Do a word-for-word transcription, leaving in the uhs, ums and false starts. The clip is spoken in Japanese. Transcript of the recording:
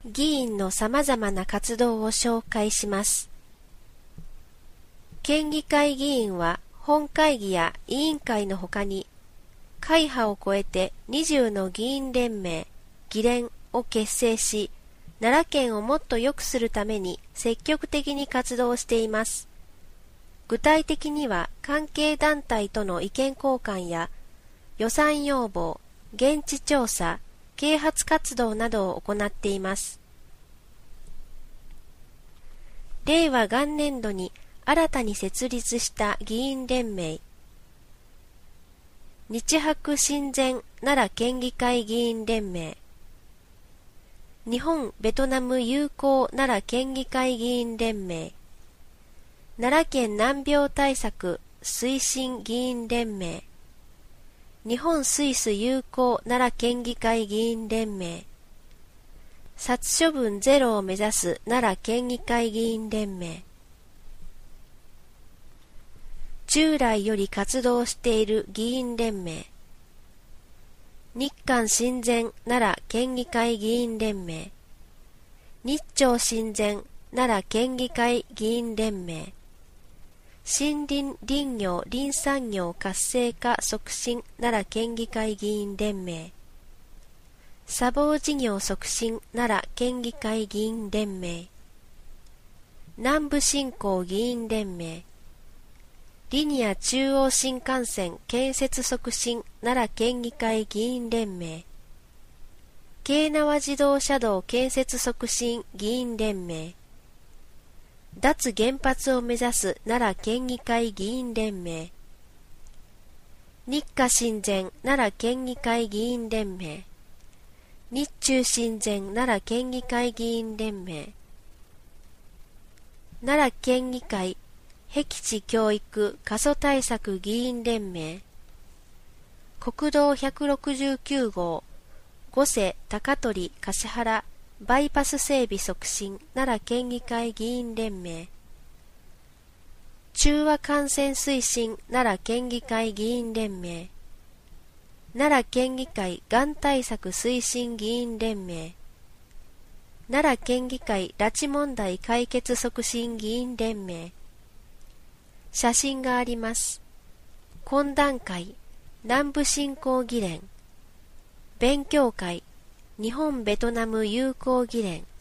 議員のさまざまな活動を紹介します。県議会議員は本会議や委員会のほかに、会派を超えてにじゅうの議員連盟、議連を結成し、奈良県をもっと良くするために積極的に活動しています。具体的には関係団体との意見交換や予算要望、現地調査、啓発活動などを行っています。令和元年度に新たに設立した議員連盟、日白親善奈良県議会議員連盟、日本ベトナム友好奈良県議会議員連盟、奈良県難病対策推進議員連盟、日本スイス友好奈良県議会議員連盟、殺処分ゼロを目指す奈良県議会議員連盟、従来より活動している議員連盟、日韓親善奈良県議会議員連盟、日朝親善奈良県議会議員連盟、森林林業林産業活性化促進奈良県議会議員連盟、砂防事業促進奈良県議会議員連盟、南部振興議員連盟、リニア中央新幹線建設促進奈良県議会議員連盟、京奈和自動車道建設促進議員連盟、脱原発を目指す奈良県議会議員連盟、日華親善奈良県議会議員連盟、日中親善奈良県議会議員連盟、奈良県議会僻地教育過疎対策議員連盟、国道ひゃくろくじゅうきゅう号五瀬高取橿原バイパス整備促進奈良県議会議員連盟、中和感染推進奈良県議会議員連盟、奈良県議会がん対策推進議員連盟、奈良県議会拉致問題解決促進議員連盟、写真があります。懇談会南部振興議連、勉強会日本ベトナム友好議連、